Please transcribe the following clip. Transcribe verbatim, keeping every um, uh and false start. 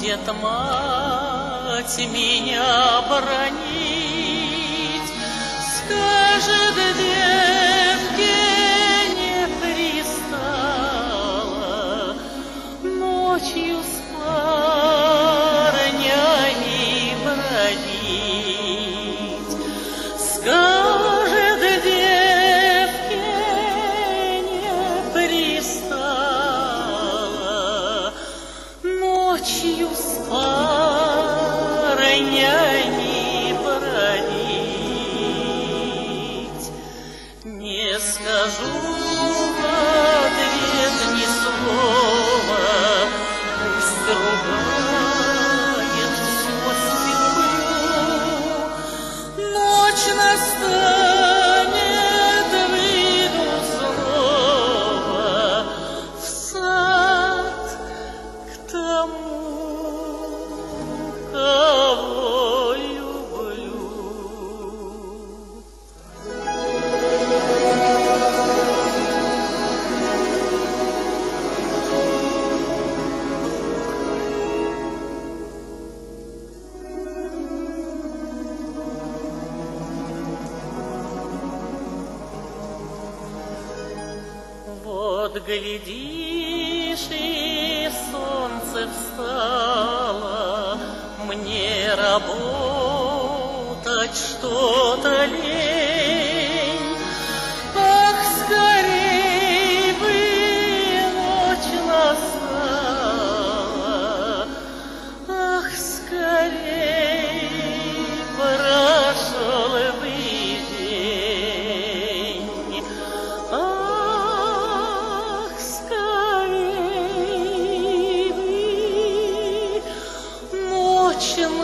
будет мать меня бранить, скажет, девке не пристало ночью с парнями бродить, скажет, девке не пристало ночью с парнями бродить. Не скажу в ответ ни слова, пусть ругает, все стерплю. Ночь настанет, выйду снова в сад к тому, кого люблю. Вот глядишь, и солнце встало, мне работать что-то лень. Ах, скорей бы ночь настала, ах, скорей прошел бы день. Ах, скорей бы ночь